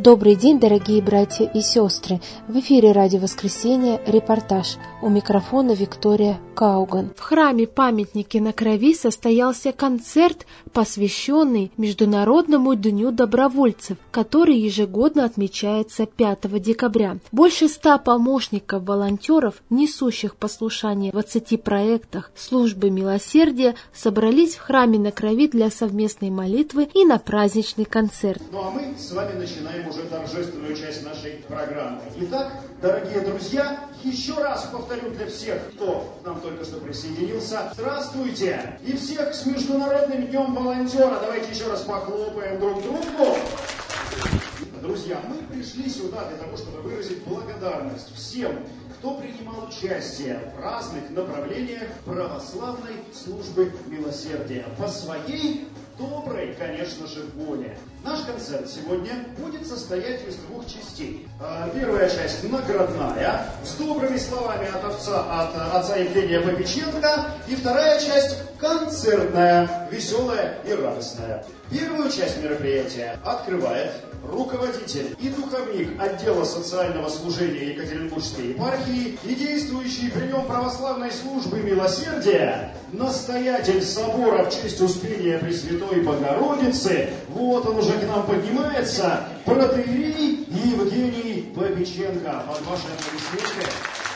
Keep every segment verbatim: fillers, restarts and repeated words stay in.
Добрый день, дорогие братья и сестры! В эфире Радио Воскресения репортаж. У микрофона Виктория Кауган. В храме Памятники на Крови состоялся концерт, посвященный Международному дню добровольцев, который ежегодно отмечается пятого декабря. Больше ста помощников-волонтеров, несущих послушание в двадцати проектах службы милосердия, собрались в храме на Крови для совместной молитвы и на праздничный концерт. Ну а мы с вами начинаем уже торжественную часть нашей программы. Итак, дорогие друзья, еще раз повторю для всех, кто к нам только что присоединился. Здравствуйте! И всех с Международным днем волонтера. Давайте еще раз похлопаем друг другу. Друзья, мы пришли сюда для того, чтобы выразить благодарность всем, кто принимал участие в разных направлениях православной службы милосердия по своей доброй, конечно же, воле. Наш концерт сегодня будет состоять из двух частей. Первая часть наградная, с добрыми словами от отца, от отца Евгения Попеченко, и вторая часть концертная, веселая и радостная. Первую часть мероприятия открывает руководитель и духовник отдела социального служения Екатеринбургской епархии и действующий при нем православной службы милосердия, настоятель собора в честь Успения Пресвятой Богородицы. Вот он уже к нам поднимается, протоиерей Евгений Попеченко. Под ваши аплодисменты.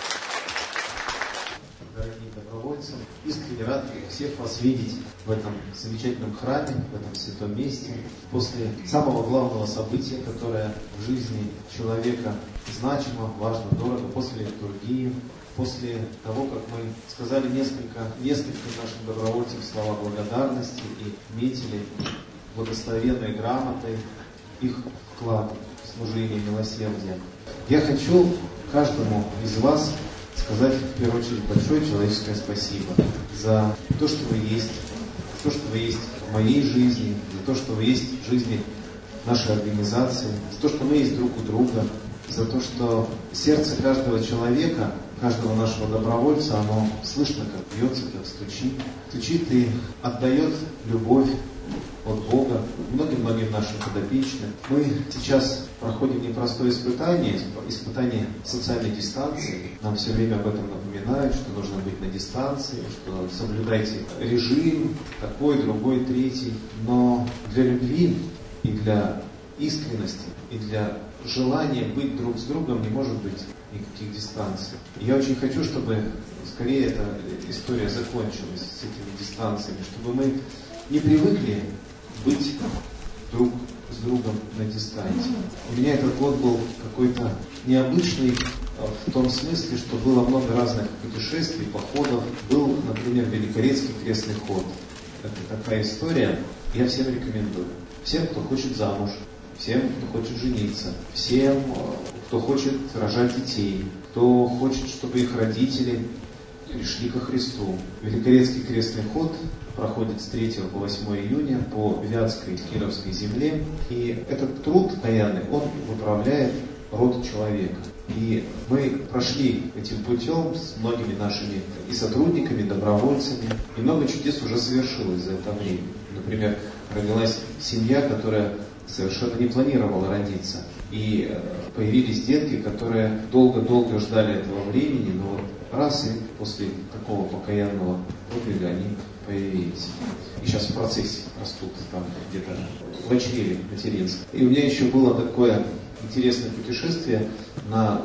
Дорогие добровольцы, искренне рад всех вас видеть в этом замечательном храме, в этом святом месте. После самого главного события, которое в жизни человека значимо, важно, дорого, после литургии, после того, как мы сказали несколько, несколько нашим добровольцам слова благодарности и метили благословенной грамотой их вклад в служение милосердия. Я хочу каждому из вас сказать в первую очередь большое человеческое спасибо за то, что вы есть, за то, что вы есть в моей жизни, за то, что вы есть в жизни нашей организации, за то, что мы есть друг у друга, за то, что сердце каждого человека, каждого нашего добровольца, оно слышно, как бьется, как стучит, стучит и отдает любовь от Бога многим-многим нашим подопечным. Мы сейчас проходим непростое испытание, испытание социальной дистанции. Нам все время об этом напоминают, что нужно быть на дистанции, что соблюдайте режим, такой, другой, третий. Но для любви и для искренности, и для желания быть друг с другом не может быть никаких дистанций. И я очень хочу, чтобы скорее эта история закончилась с этими дистанциями, чтобы мы не привыкли быть друг с другом на дистанции. У меня этот год был какой-то необычный в том смысле, что было много разных путешествий, походов. Был, например, Великорецкий крестный ход. Это такая история, я всем рекомендую. Всем, кто хочет замуж, всем, кто хочет жениться, всем, кто хочет рожать детей, кто хочет, чтобы их родители пришли ко Христу. Великорецкий крестный ход проходит с третьего по восьмое июня по Вятской Кировской земле. И этот труд каянный, он выправляет род человека. И мы прошли этим путем с многими нашими и сотрудниками, и добровольцами. И много чудес уже совершилось за это время. Например, родилась семья, которая совершенно не планировала родиться. И появились детки, которые долго-долго ждали этого времени, но вот раз и после такого покаянного подвига они появились. И сейчас в процессе растут там где-то в очреве материнском. И у меня еще было такое интересное путешествие на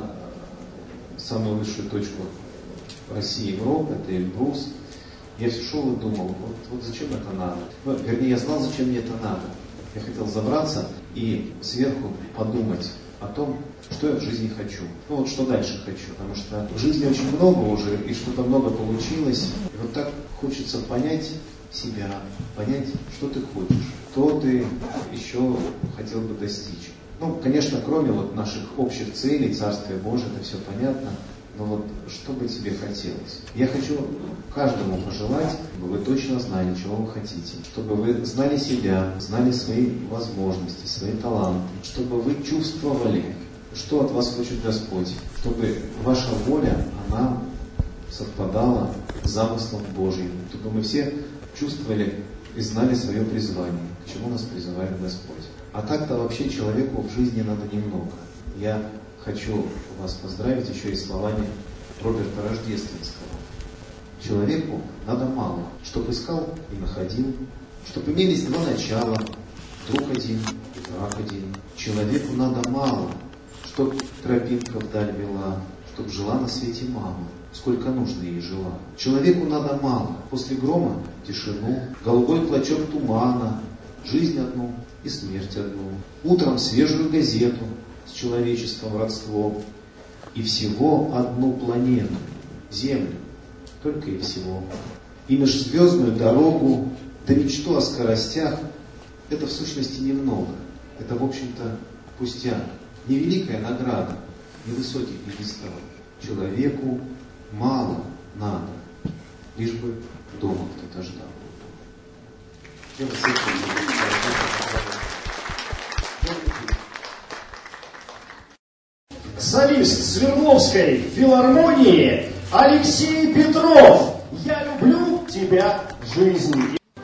самую высшую точку России, Европы, это Эльбрус. Я все шел и думал, вот, вот зачем это надо? Ну, вернее, я знал, зачем мне это надо. Я хотел забраться и сверху подумать о том, что я в жизни хочу. Ну вот что дальше хочу, потому что в жизни очень много уже, и что-то много получилось. И вот так хочется понять себя, понять, что ты хочешь, что ты еще хотел бы достичь. Ну, конечно, кроме вот наших общих целей, Царствия Божия, это все понятно, но вот что бы тебе хотелось? Я хочу каждому пожелать, чтобы вы точно знали, чего вы хотите, чтобы вы знали себя, знали свои возможности, свои таланты, чтобы вы чувствовали, что от вас хочет Господь, чтобы ваша воля, она совпадала с замыслом Божьим, чтобы мы все чувствовали и знали свое призвание, к чему нас призывает Господь. А так-то вообще человеку в жизни надо немного. Я хочу вас поздравить еще и словами Роберта Рождественского. Человеку надо мало, чтобы искал и находил, чтобы имелись два начала, друг один и враг один. Человеку надо мало, чтоб тропинка вдаль вела, чтоб жила на свете мама, сколько нужно ей жила. Человеку надо мало, после грома тишину, голубой клочок тумана, жизнь одну и смерть одну. Утром свежую газету с человеческим родством и всего одну планету, Землю, только и всего. И межзвездную дорогу, да мечту о скоростях, это в сущности немного. Это, в общем-то, пустяк. Невеликая награда, невысокий пьедестал. Человеку мало надо, лишь бы дома кто-то ждал. Я вас всех Солист Свердловской филармонии Алексей Петров. Я люблю тебя, жизнь.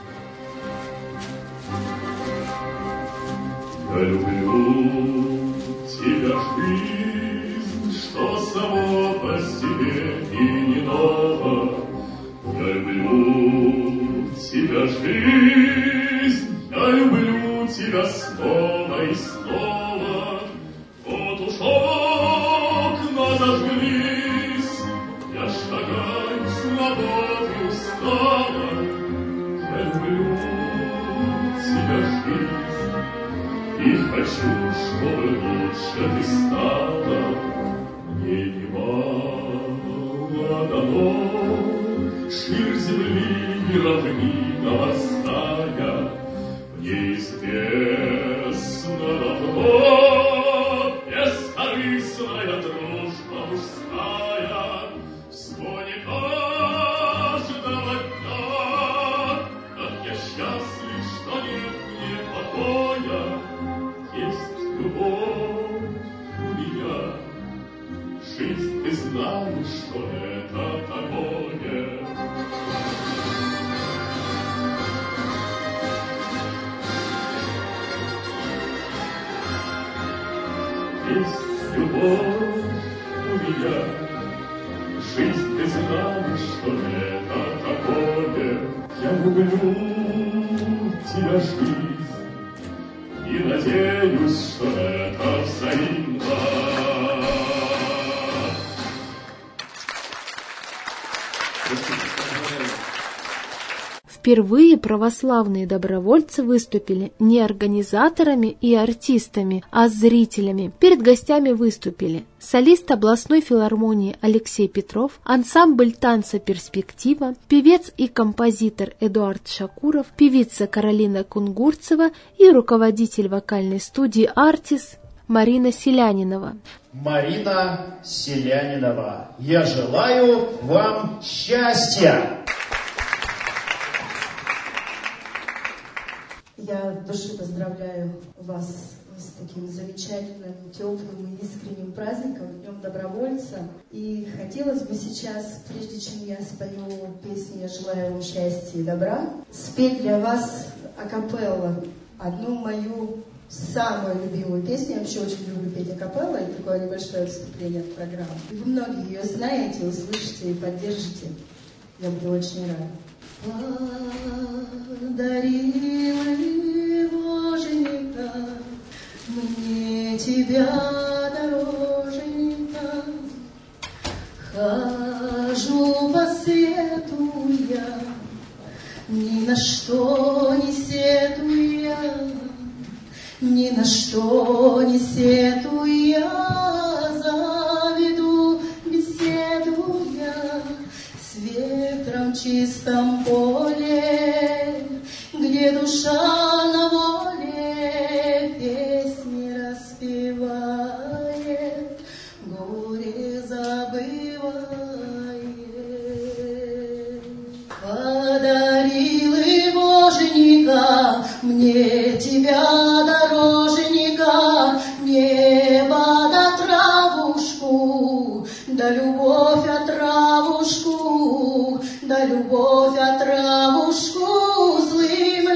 Я люблю тебя, жизнь, что само по себе и не ново. Я люблю тебя, жизнь, я люблю тебя снова и снова. Вот уж окна зажглись, я шагаю с работы устала. Я люблю тебя, жизнь, и хочу, чтобы лучше ты стала. Мне немало дано, ширь земли и равнина морская. Мне известно давно, бескорыстная дружба мужская. В звоне каждого дня, как я счастлив, что нет мне покоя. Есть любовь у меня, жизнь, ты знаешь, что это такое. Есть любовь у меня, жизнь, ты знаешь, что это такое. Я люблю тебя, жизнь, и надеюсь, что это взаимно. Впервые православные добровольцы выступили не организаторами и артистами, а зрителями. Перед гостями выступили солист областной филармонии Алексей Петров, ансамбль танца «Перспектива», певец и композитор Эдуард Шакуров, певица Каролина Кунгурцева и руководитель вокальной студии «Артис» Марина Селянинова. Марина Селянинова, я желаю вам счастья! Я от души поздравляю вас с таким замечательным, теплым и искренним праздником, Днем Добровольца. И хотелось бы сейчас, прежде чем я спою песню «Я желаю вам счастья и добра», спеть для вас акапелла одну мою самую любимую песню. Я вообще очень люблю петь акапелла, и такое небольшое вступление в программу. И вы многие ее знаете, услышите и поддержите. Я буду очень рада. Подарила ли Боженька мне тебя, дороженька? Хожу по свету я, ни на что не сетуя, ни на что не сетуя, заведу беседу я с ветром в чистом поле, где душа на воле песни распевает, горе забывает. Подарил и Боженька мне тебя, дороженька, небо да травушку, да любовь от травушку, да любовь от травушку, злым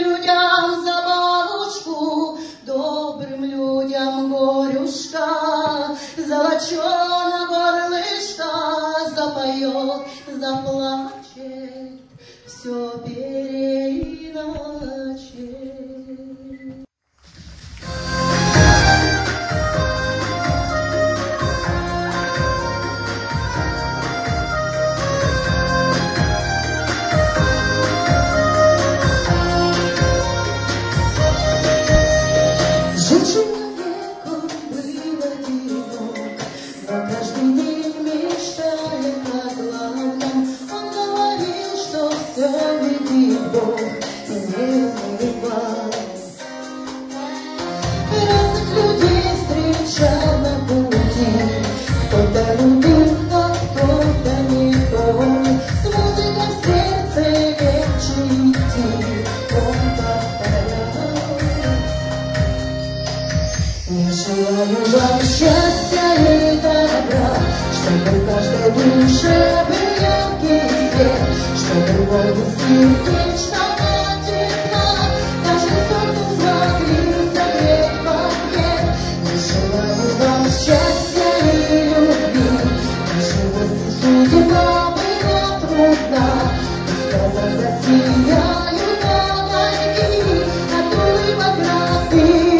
Я желаю вам счастья и добра, чтобы в каждой душе был яркий свет, чтобы гордость вечного тепла даже солнце смогли согреть в ответ. Я желаю вам счастья и любви, даже если судьба была трудна, и сказал засияют огоньки от улыбок красных.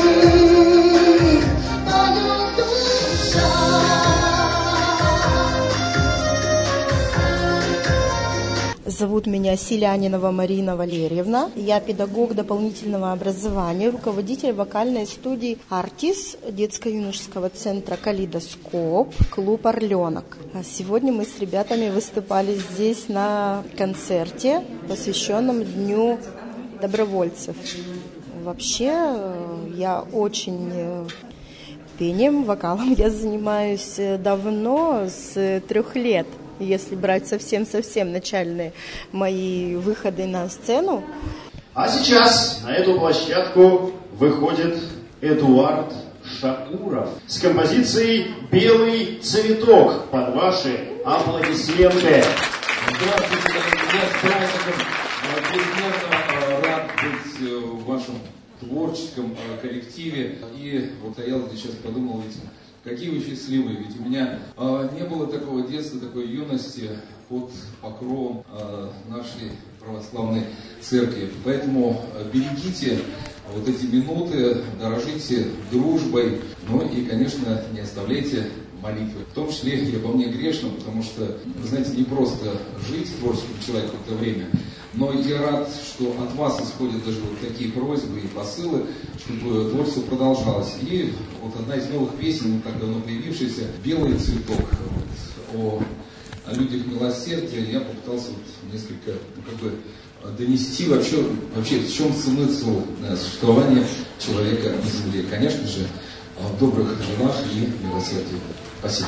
Зовут меня Селянинова Марина Валерьевна. Я педагог дополнительного образования, руководитель вокальной студии «Артис» детско-юношеского центра «Калейдоскоп», клуб «Орленок». А сегодня мы с ребятами выступали здесь на концерте, посвященном Дню добровольцев. Вообще, я очень... пением, вокалом я занимаюсь давно, с трех лет. Если брать совсем-совсем начальные мои выходы на сцену. А сейчас на эту площадку выходит Эдуард Шакуров с композицией «Белый цветок» под ваши аплодисменты. Здравствуйте, друзья, с праздником. Безмерно рад быть в вашем творческом коллективе. И вот я сейчас подумал, ведь какие вы счастливые, ведь у меня э, не было такого детства, такой юности под покровом э, нашей православной церкви. Поэтому берегите вот эти минуты, дорожите дружбой, ну и, конечно, не оставляйте молитвы. В том числе и обо мне грешном, потому что, вы знаете, не просто жить творческим человеком в это время, но я рад, что от вас исходят даже вот такие просьбы и посылы, чтобы творчество продолжалось. И вот одна из новых песен, не так давно появившаяся, «Белый цветок», вот, о, о людях милосердия, я попытался вот несколько, ну, как бы, донести вообще, вообще в чем смысл существования человека на земле. Конечно же, в добрых делах и милосердии. Спасибо.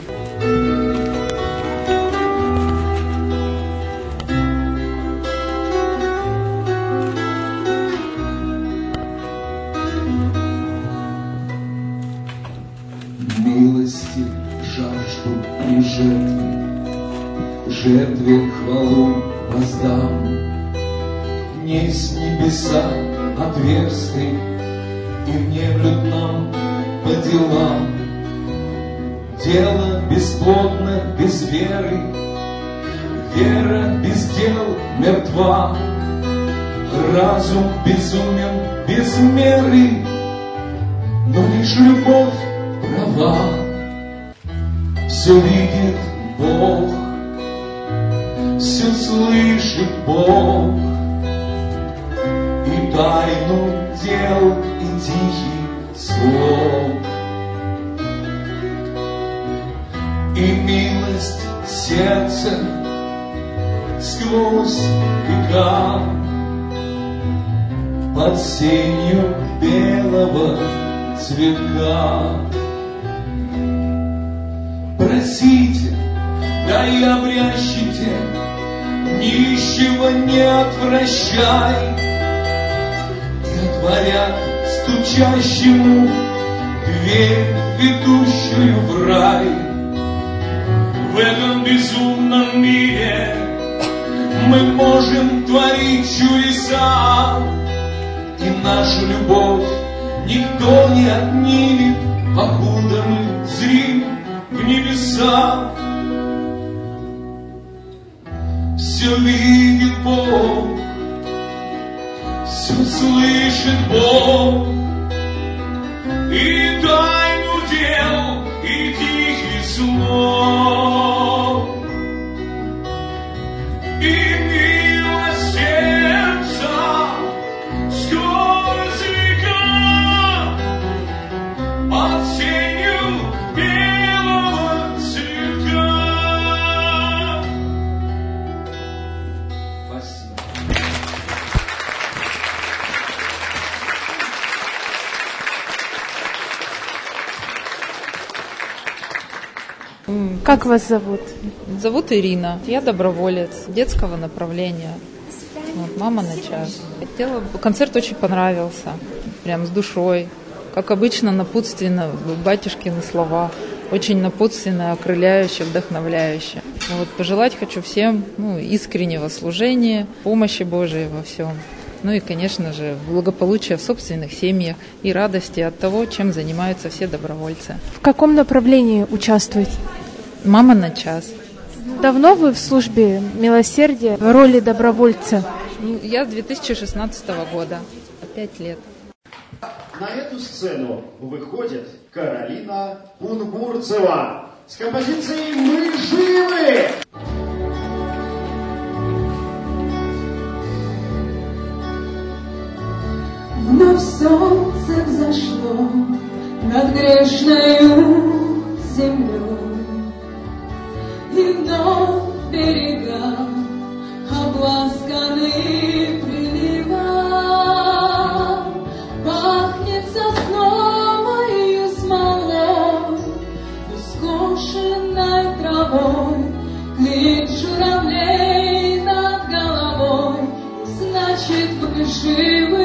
Милости жажду и жертвы, жертве хвалу воздам. Не с небеса отверсты и внемлют нам по делам. Дело бесплодно без веры, вера без дел мертва. Разум безумен без меры, но лишь любовь права. Все видит Бог, все слышит Бог, и тайну дел, и тихих слов, и милость сердца сквозь века под сенью белого цветка. Просите, да и обрящите, нищего не отвращай, и отворят стучащему дверь, ведущую в рай. В этом безумном мире мы можем творить чудеса, и нашу любовь никто не отнимет, покуда мы зрим в небеса. Все видит Бог, все слышит Бог, и тайну дел, и тихих слов, и милость сердца сквозь века под сенью белого цветка. Спасибо. Как вас зовут? Зовут Ирина. Я доброволец детского направления. Вот, мама на час. Хотела, концерт очень понравился. Прям с душой. как обычно, напутственно, батюшкины слова. Очень напутственно, окрыляюще, вдохновляюще. Вот, пожелать хочу всем ну, искреннего служения, помощи Божией во всем. Ну и, конечно же, благополучия в собственных семьях и радости от того, чем занимаются все добровольцы. В каком направлении участвуете? «Мама на час». Давно вы в службе милосердия в роли добровольца? Я с две тысячи шестнадцатого года, пять лет. На эту сцену выходит Каролина Кунгурцева с композицией «Мы живы». Вновь солнце взошло над грешною землей, и вновь берега обласканы приливом. Пахнет сосновою смолой и скошенной травой, клик журавлей над головой, значит, мы живы.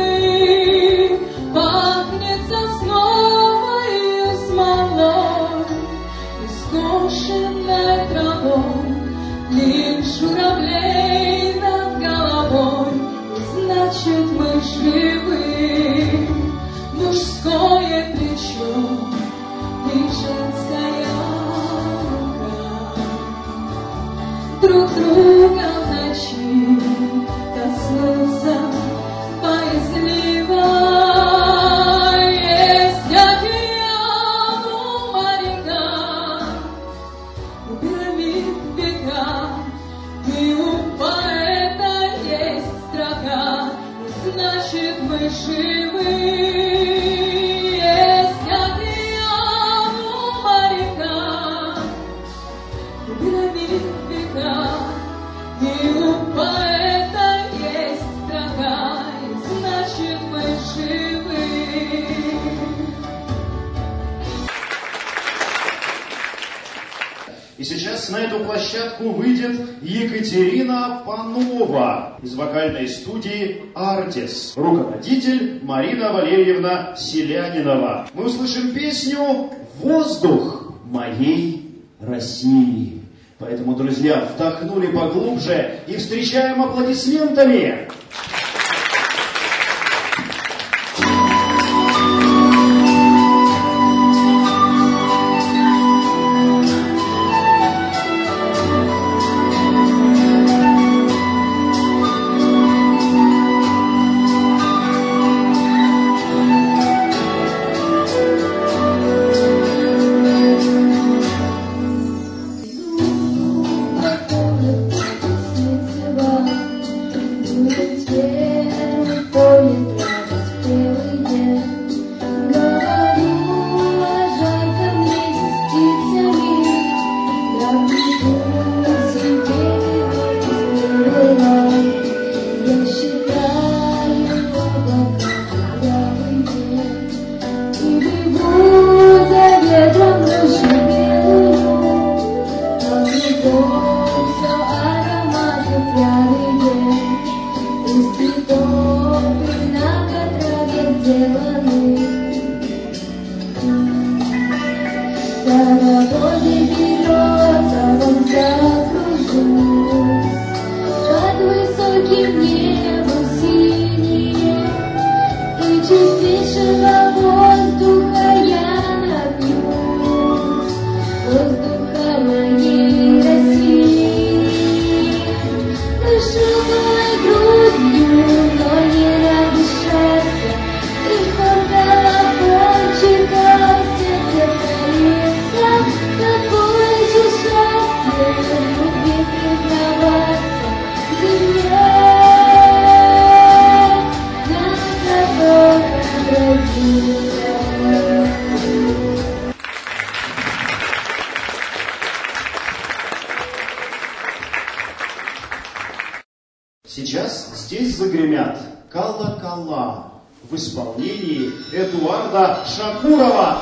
Пахнет сосновою смолой и скошенной травой, клик журавлей над головой, значит, мы живы. Мужское плечо и женская рука друг друга в ночи коснутся боязливо. Есть океан у моряка, у пирамид века, и у поэта есть строка, значит, мы живы. Есть океан у моряка, у пирамид века, и у поэта есть строка, значит, мы живы. И сейчас на эту площадку выйдет Екатерина Панова из вокальной студии «Артис», руководитель Марина Валерьевна Селянинова. Мы услышим песню «Воздух моей России». Поэтому, друзья, вдохнули поглубже и встречаем аплодисментами. Сейчас здесь загремят колокола в исполнении Эдуарда Шакурова.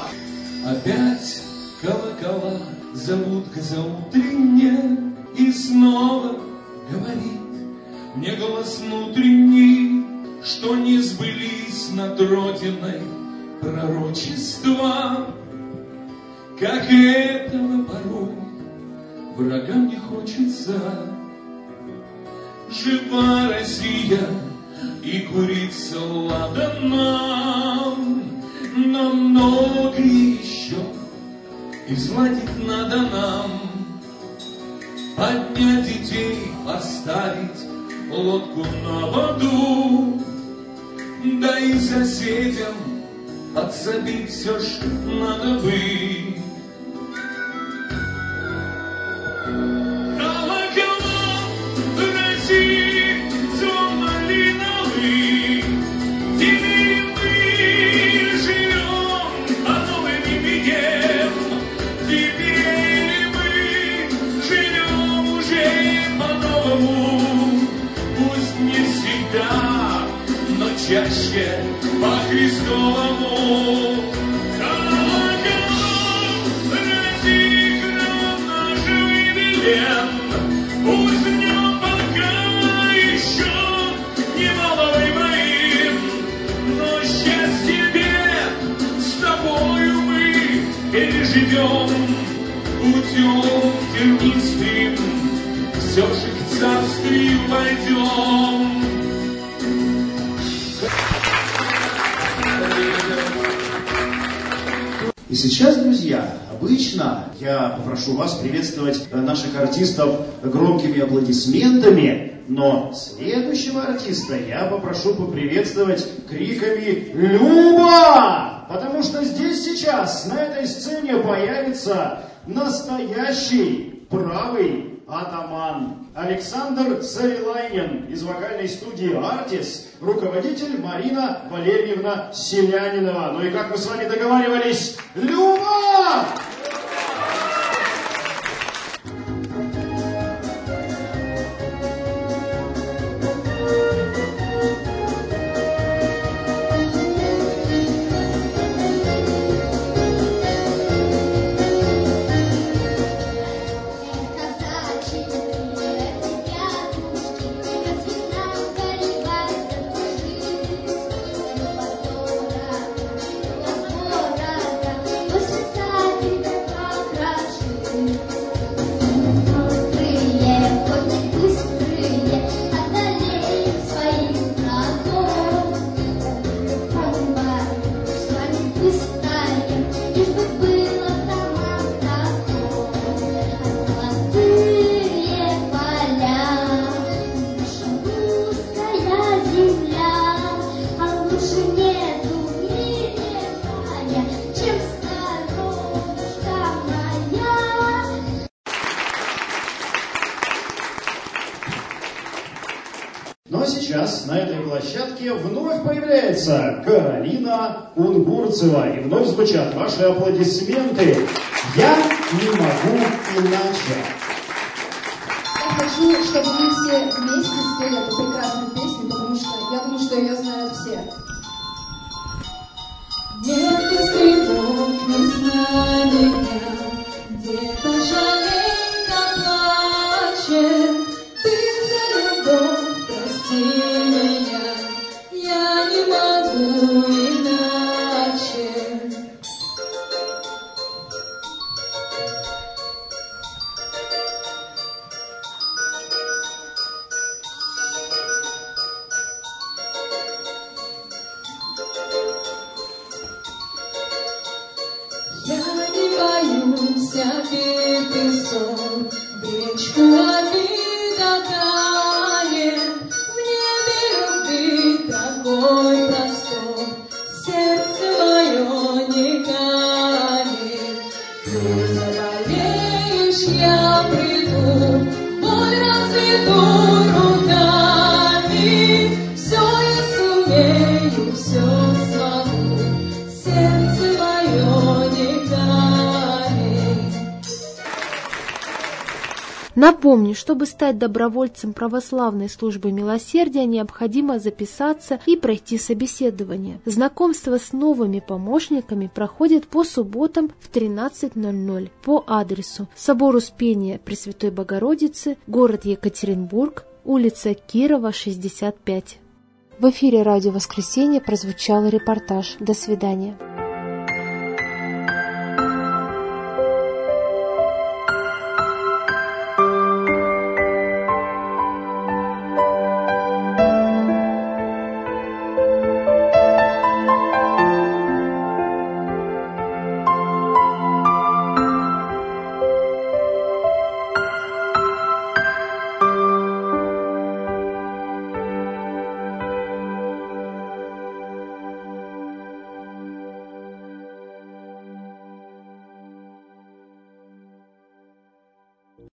Опять колокола зовут к заутренне, и снова говорит мне голос внутренний, что не сбылись над Родиной пророчества, как этого порой врагам не хочется. Жива Россия и курица ладана, но много еще изладить надо нам. Поднять детей, поставить лодку на воду, да и соседям подсобить все ж надо бы. Колокола в России звон малиновый, теперь мы живем по новым бедам. Теперь мы живем уже по-новому, пусть не всегда, но чаще по-христовому. Колокол, России, храм наш Вавилен, пусть в нем пока еще немало выбоин, но счастье бед с тобою мы переживем. Путем тернистым все же к царствию войдем. И сейчас, друзья, обычно я попрошу вас приветствовать наших артистов громкими аплодисментами, но следующего артиста я попрошу поприветствовать криками «Люба!», потому что здесь сейчас на этой сцене появится настоящий правый атаман Александр Сарилайнин из вокальной студии «Артис», руководитель Марина Валерьевна Селянинова. Ну и как мы с вами договаривались, Люба! Ну а сейчас на этой площадке вновь появляется Каролина Унгурцева. И вновь звучат ваши аплодисменты. Я не могу иначе. Я хочу, чтобы мы все вместе спели эту прекрасную песню, потому что я думаю, что ее знают все. Нет, если Бог не знает меня, где-то жаленько плачет, ты за любовь прости меня, я не могу иначе. Я не боюсь всяких песок, в речку обида тает, в небе любви такой простор, сердце мое не канет. Ты заболеешь, я приду, боль разведу руками, все я сумею, все смогу, сердце мое не канет. Напомню, чтобы стать добровольцем православной службы милосердия, необходимо записаться и пройти собеседование. Знакомство с новыми помощниками проходит по субботам в тринадцать ноль ноль по адресу Собор Успения Пресвятой Богородицы, город Екатеринбург, улица Кирова, шестьдесят пять. В эфире радио «Воскресенье» прозвучал репортаж. До свидания.